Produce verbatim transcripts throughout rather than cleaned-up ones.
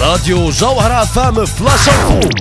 راديو جوهرة فام فلاش انفو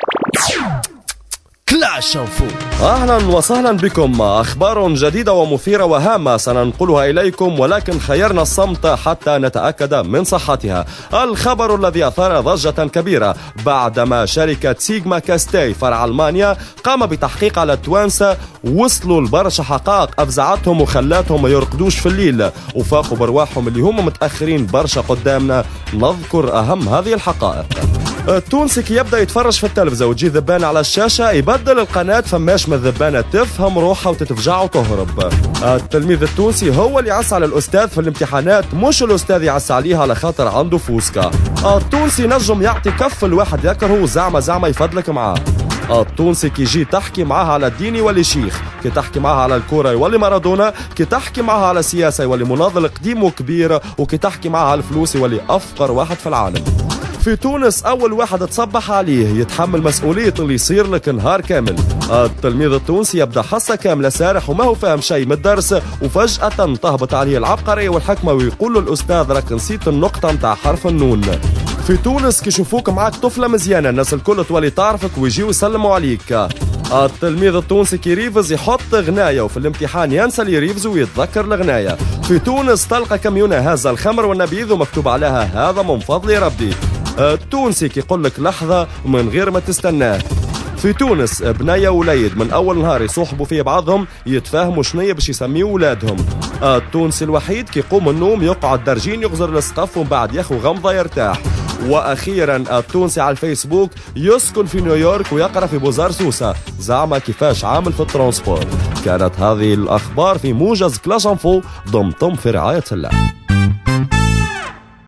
كلاش انفو. اهلا وسهلا بكم. اخبار جديدة ومثيرة وهامة سننقلها اليكم، ولكن خيرنا الصمت حتى نتأكد من صحتها. الخبر الذي اثار ضجة كبيرة بعدما شركة سيجما كاستي فرع المانيا قام بتحقيق على التوانسة وصلوا لبرشا حقائق افزعتهم وخلاتهم ما يرقدوش في الليل وفاقوا برواحهم اللي هم متأخرين برشا قدامنا. نذكر اهم هذه الحقائق. التونسي كي يبدا يتفرج في التلفزه وتجي ذبانه على الشاشه يبدل القناه، فماش من الذبانه تفهم روحها وتتفجع وتهرب. التلميذ التونسي هو اللي يعس على الاستاذ في الامتحانات، مش الاستاذ يعس عليه على خاطر عنده فوسكا. التونسي نجم يعطي كف الواحد يكرهه زعما زعما يفضلك معاه. التونسي كي يجي تحكي معاه على الدين يولي شيخ، كي تحكي معاه على الكورة يولي مارادونا، كي تحكي معاه على السياسة يولي مناضل قديم وكبير، وكي تحكي معاه على الفلوس يولي أفقر واحد في العالم. في تونس أول واحد تصبح عليه يتحمل مسؤولية اللي يصير لك نهار كامل. التلميذ التونسي يبدأ حصة كاملة سارح وما هو فاهم شيء من الدرس، وفجأة تهبط عليه العبقرية والحكمة ويقول له الأستاذ راك نسيت النقطة متاع حرف النون. في تونس كي يشوفوك معاك طفلة مزيانة الناس الكل تولي تعرفك ويجيو يسلموا عليك. التلميذ التونسي كي يريفز يحط غناية وفي الامتحان ينسى اللي يريفز ويتذكر الغناية. في تونس تلقى كميونة هازة الخمر والنبيذ ومكتوب عليها هذا من فضل ربي. التونسي كي يقول لك لحظة من غير ما تستناه. في تونس بنية وليد من أول نهار يصوحبوا فيه بعضهم يتفاهموا شنية باش يسميوا ولادهم. التونسي الوحيد كي يقوم النوم يقعد درجين يغزر السقف ومن بعد ياخو غمضة يرتاح. واخيرا التونسي على الفيسبوك يسكن في نيويورك ويقرا في بوزار سوسة زعما كيفاش عامل في الترانسبور. كانت هذه الاخبار في موجز كلاش انفو، ضمتم في رعاية الله.